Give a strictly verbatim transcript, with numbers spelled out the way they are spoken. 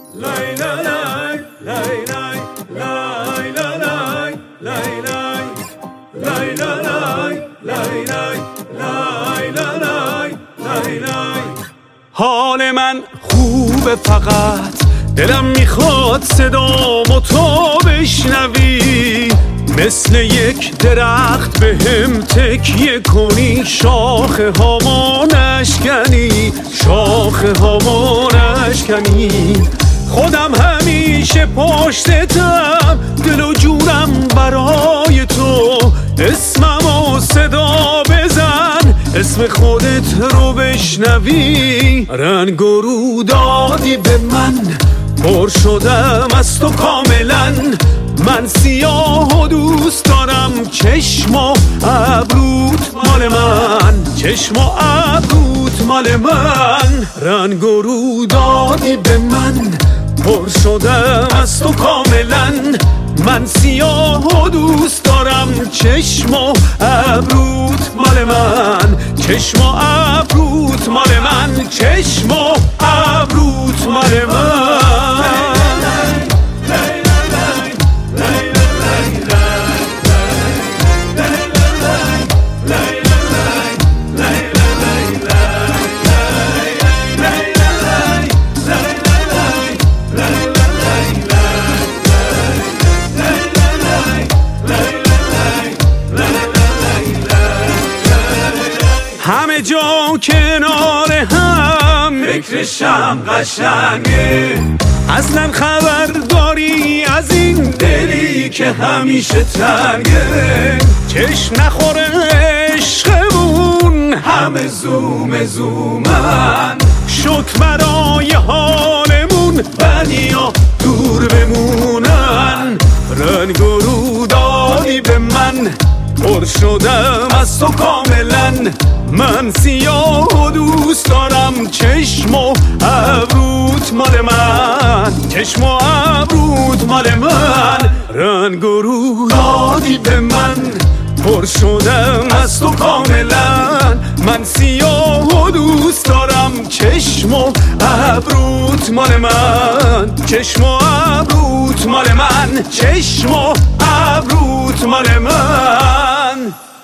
لای لای لای لای لای لای لای لای لای لای لای لای لای لای لای. حال من خوبه، فقط دلم میخواد صدامو تو بشنوی، مثل یک درخت به هم تکیه کنی، شاخه هامو نشکنی، شاخه هامو نشکنی. خودم همیشه پشتتم، دل و جونم برای تو، اسممو صدا بزن، اسم خودت رو بشنوی. رنگ و رو دادی به من، پر شدم از تو کاملا. من سیاه و دوست دارم، چشم و ابروت مال من، چشم و ابروت مال من. رنگ و رو دادی به من، پر شدم از تو کاملا. من سیاه و دوست دارم، چشم و ابروت مال من، چشم و ابروت مال من، چشم و ابروت مال من. همه جا کنار هم، فکرشم قشنگه. اصلا خبر داری از این دلی که همیشه تنگه؟ چشم نخوره عشقمون، همه زوم زومن. شک برای حالمون، بدیا دور بمونن. رنگ و رو دادی به من، پر شدم از تو کاملا. من سیاه و دوست دارم، چشم و ابروت مال من، چشم و ابروت مال من. رنگ و رو دادی به من، پر شدم از تو کاملا. من سیاه و دوست دارم، چشم و ابروت مال من، چشم و ابروت مال من، چشم و ابروت مال من.